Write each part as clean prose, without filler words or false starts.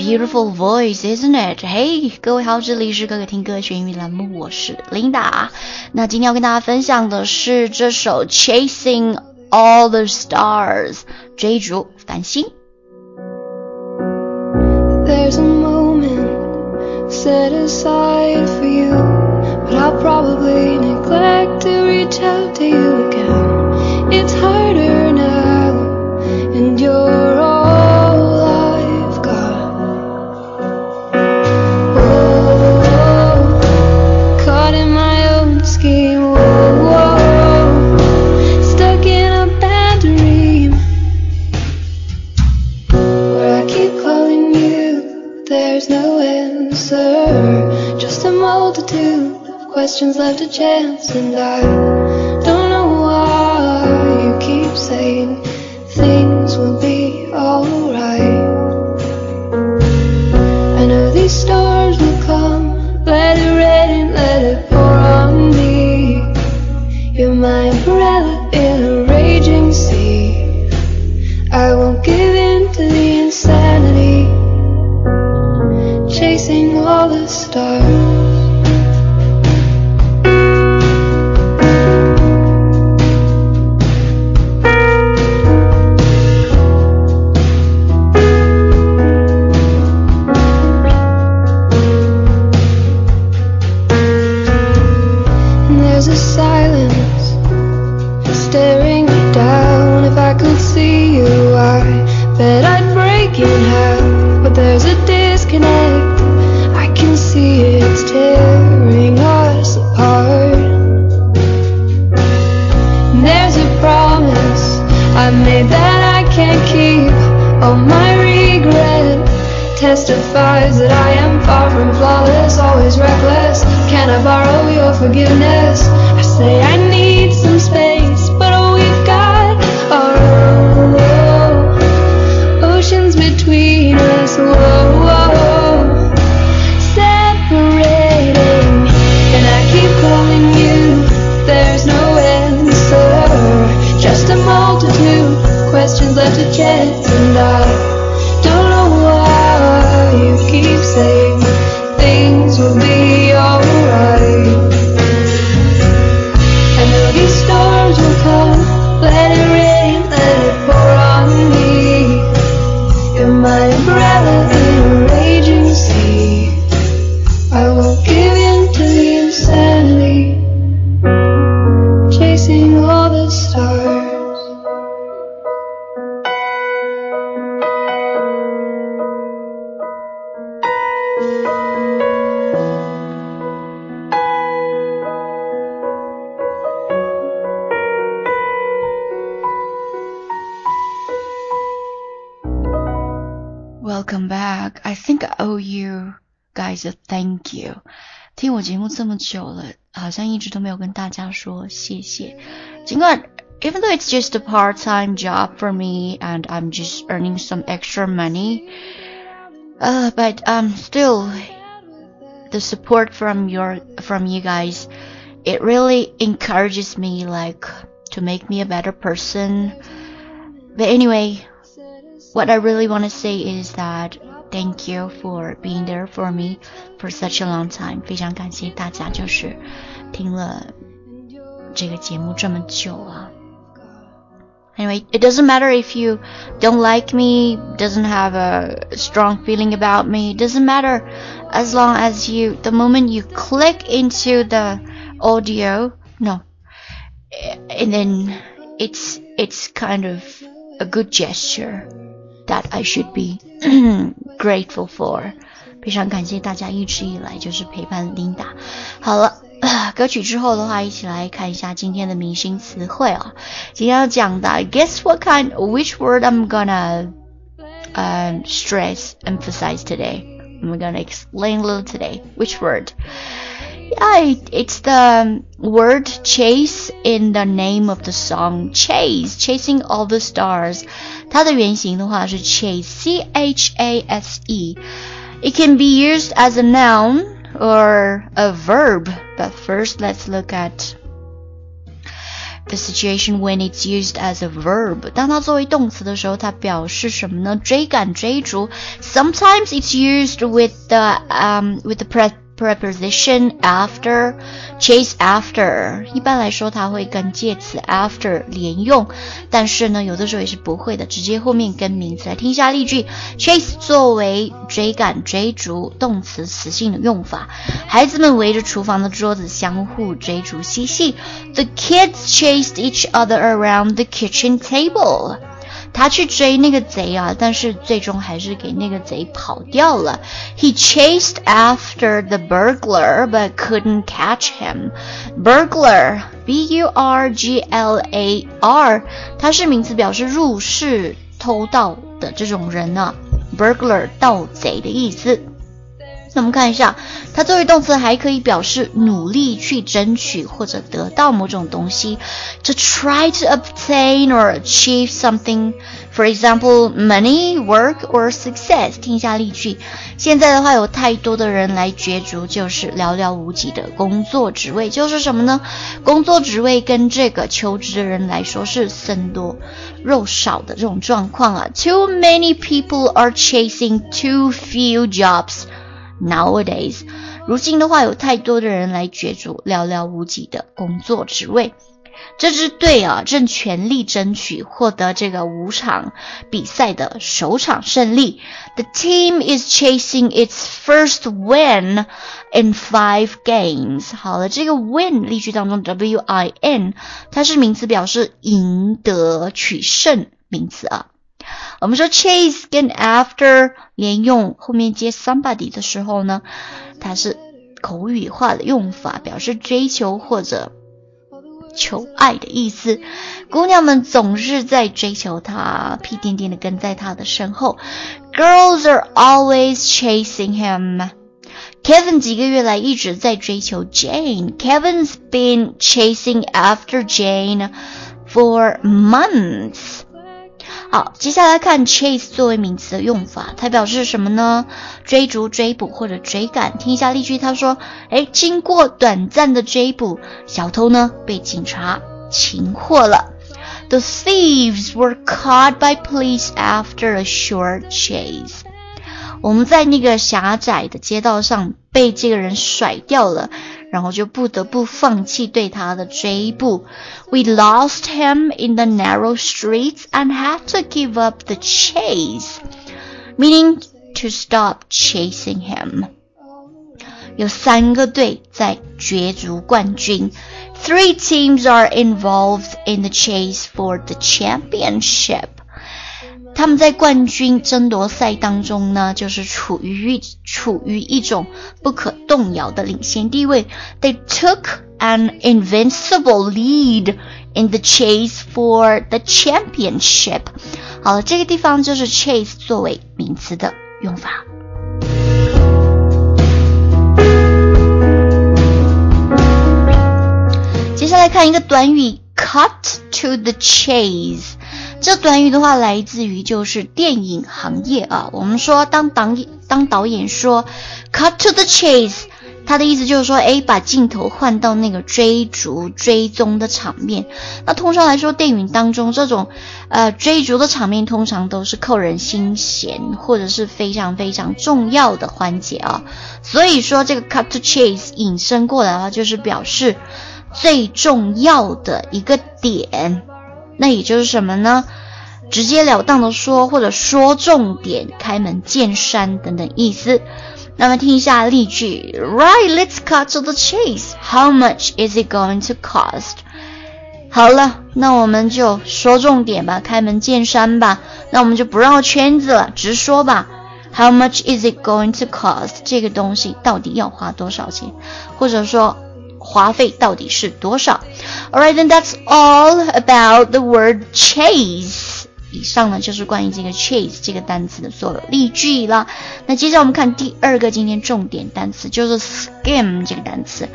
beautiful voice, isn't it? Hey, 各位好，这里是哥哥听歌学英语栏目，我是 Linda。那今天要跟大家分享的是这首 Chasing All the Stars， 追逐繁星。 There's a moment set aside for you, but I'll probably neglect to reach out to you again. It's harder now, and you're all I've got. Oh, caught in my own scheme. Whoa, stuck in a bad dream where I keep calling you. There's no answer, just a multitude of questions left to chance, and I don't know why you keep saying things will be alright. I know these stars will come, let it rain, let it pour on me. You're my umbrella in a raging sea. I won't give in to the insanity, chasing all the stars. There's a silence staring me down. If I could see you, I bet I'd break in half. But there's a disconnect, I can see it's tearing us apart. And there's a promise I made that I can't keep. All my regret testifies that I am far from flawless, always reckless. Can I borrow your forgiveness? I say I need some space, but all we've got are oceans between us. Whoa, separating, and I keep calling you. There's no answer, just a multitude of questions left to chance, and I don't know why you keep saying things will be alright. I know these stars will come, let it rain, let it pour on me. You're my umbrella in a raging sea. I won't give in to the insanity, chasing all the stars. Welcome back. I think I owe you guys a thank you. 听我节目这么久了，好像一直都没有跟大家说谢谢。尽管 even though it's just a part-time job for me and I'm just earning some extra money, but still the support from you guys, it really encourages me like to make me a better person. But anyway, what I really want to say is that thank you for being there for me for such a long time. 非常感谢大家就是听了这个节目这么久啊。Anyway, it doesn't matter if you don't like me, doesn't have a strong feeling about me, it doesn't matter as long as the moment you click into the audio, no, and then it's kind of a good gesture that I should be grateful for. 非常感谢大家一直以来就是陪伴 Linda。 好了，歌曲之后的话，一起来看一下今天的明星词汇啊。今天要讲的 guess which word I'm gonna emphasize today. I'm gonna explain a little today. Which word? Yeah, it's the word chase in the name of the song. Chase, chasing all the stars. 它的原型的话是 chase, C-H-A-S-E. It can be used as a noun or a verb. But first, let's look at the situation when it's used as a verb. 当它作为动词的时候，它表示什么呢？追赶、追逐。Sometimes it's used with the preposition after, chase after. 一般来说它会跟介词 after 连用，但是呢有的时候也是不会的，直接后面跟名词。来听一下例句。 Chase 作为追赶、追逐动词词性的用法。孩子们围着厨房的桌子相互追逐嬉戏。 The kids chased each other around the kitchen table. 他去追那个贼啊，但是最终还是给那个贼跑掉了。 He chased after the burglar but couldn't catch him. Burglar, B-U-R-G-L-A-R, 它是名词，表示入室偷盗的这种人啊。Burglar, 盗贼的意思。那我们看一下，它作为动词还可以表示努力去争取或者得到某种东西。To try to obtain or achieve something, for example, money, work, or success. 听一下例句。现在的话有太多的人来角逐，就是寥寥无几的工作职位。就是什么呢？工作职位跟这个求职的人来说是僧多肉少的这种状况啊。Too many people are chasing too few jobs.Nowadays, 如今的话有太多的人来角逐寥寥无几的工作职位。这支队啊正全力争取获得这个5场比赛的首场胜利。 The team is chasing its first win in 5 games. 好了，这个 win 例句当中 W-I-N 它是名词，表示赢得、取胜名词啊。我们说 chase 跟 after 连用后面接 somebody 的时候呢，它是口语化的用法，表示追求或者求爱的意思。姑娘们总是在追求他，屁颠颠的跟在他的身后。 Girls are always chasing him. Kevin 几个月来一直在追求 Jane. Kevin's been chasing after Jane for months.好，接下来看 chase 作为名词的用法，它表示什么呢？追逐、追捕或者追赶。听一下例句，他说经过短暂的追捕，小偷呢被警察擒获了。 The thieves were caught by police after a short chase. 我们在那个狭窄的街道上被这个人甩掉了，然后就不得不放弃对他的追捕。 We lost him in the narrow streets and had to give up the chase, meaning to stop chasing him. 有3个队在角逐冠军。 3 teams are involved in the chase for the championship.他们在冠军争夺赛当中呢，就是处于一种不可动摇的领先地位。 They took an invincible lead in the chase for the championship. 好了，这个地方就是 chase 作为名词的用法。接下来看一个短语 cut to the chase。这短语的话来自于就是电影行业啊。我们说当导演说 cut to the chase， 他的意思就是说把镜头换到那个追逐追踪的场面。那通常来说电影当中这种追逐的场面通常都是扣人心弦或者是非常非常重要的环节啊。所以说这个 cut to chase 引申过来的话就是表示最重要的一个点。那也就是什么呢？直截了当的说，或者说重点，开门见山等等意思。那么听一下例句 Right, let's cut to the chase. How much is it going to cost? 好了，那我们就说重点吧，开门见山吧。那我们就不绕圈子了，直说吧。How much is it going to cost? 这个东西到底要花多少钱？或者说花费到底是多少？ Alright, then that's all about the word chase. 以上呢就是关于这个 chase 这个单词的所有例句啦。那接着我们看第2个今天重点单词，就是 scheme 这个单词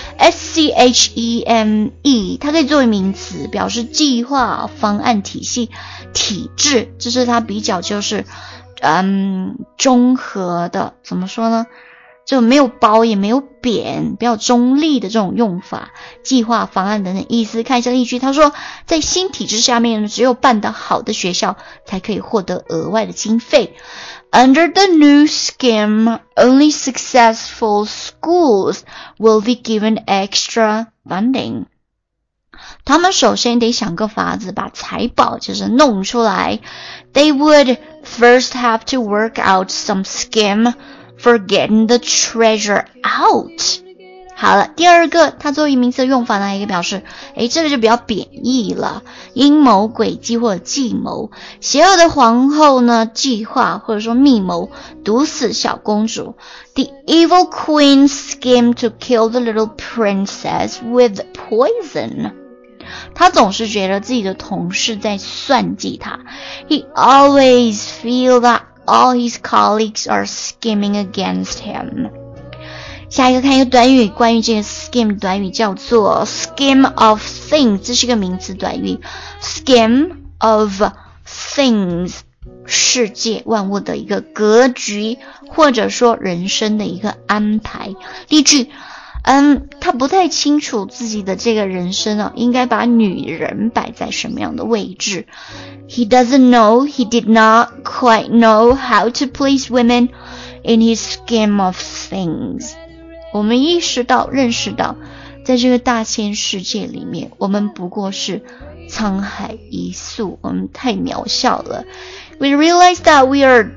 S-C-H-E-M-E， 它可以作为名词，表示计划、方案、体系、体制，这是它比较就是综合的，怎么说呢？ 就没有褒也没有贬，比较中立的这种用法，计划、方案等等意思。看一下例句，他说在新体制下面，只有办得好的学校才可以获得额外的经费。Under the new scheme, only successful schools will be given extra funding. 他们首先得想个法子把财宝就是弄出来。They would first have to work out some scheme for getting the treasure out. 好了，第二个，它作为名词的用法呢，也可以表示，这个就比较贬义了，阴谋、诡计或者计谋。邪恶的皇后呢，计划或者说密谋毒死小公主。The evil queen schemed to kill the little princess with poison. 他总是觉得自己的同事在算计他。He always feels that all his colleagues are scheming against him. 下一个看一个短语，关于这个 scheme 短语叫做 scheme of things， 这是一个名词短语。scheme of things， 世界万物的一个格局，或者说人生的一个安排。例句，他不太清楚自己的这个人生应该把女人摆在什么样的位置。He doesn't know, he did not quite know how to please women in his scheme of things. 我们意识到、认识到，在这个大千世界里面，我们不过是沧海一粟，我们太渺小了。We realize that we are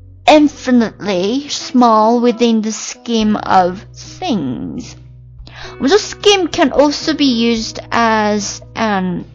infinitely small within the scheme of things. 我们说 scheme can also be used as an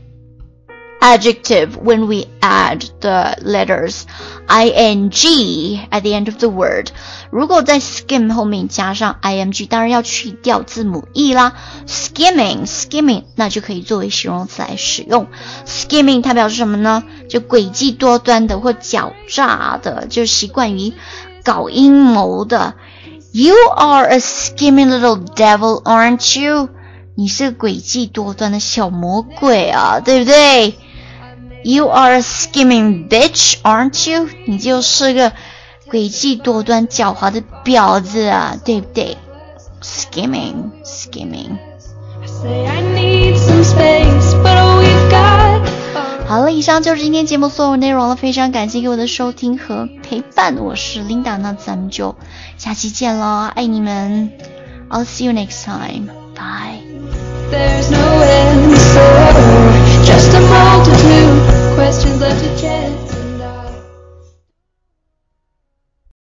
adjective when we add the letters ing at the end of the word. 如果在 scheme 后面加上 ing， 当然要去掉字母 e 啦。skimming 那就可以作为形容词来使用。skimming 它表示什么呢？就诡计多端的或狡诈的，就习惯于搞阴谋的。You are a scheming little devil, aren't you? 你是个诡计多端的小魔鬼啊，对不对？You are a scheming bitch, aren't you? 你就是个诡计多端狡猾的婊子啊，对不对？ Scheming. I say I need some space, but all we've got. 好了，以上就是今天节目所有内容了，非常感谢各位的收听和陪伴，我是 Linda， 那咱们就下期见了，爱你们。I'll see you next time. Bye. There's no answer, just a multitude